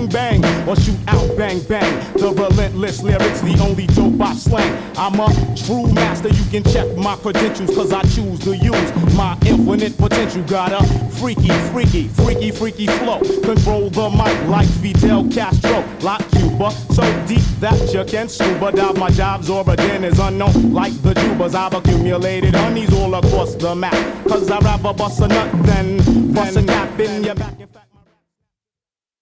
bang bang, or shoot out bang bang. The relentless lyrics, the only dope I slang. I'm a true master, you can check my credentials, cause I choose to use my infinite potential. Got a freaky flow. Control the mic like Fidel Castro, like Cuba. So deep that you can scuba dive. My job's origin is unknown, like the Jubas. I've accumulated honeys all across the map, cause I'd rather bust a nut than bust a cap in your back.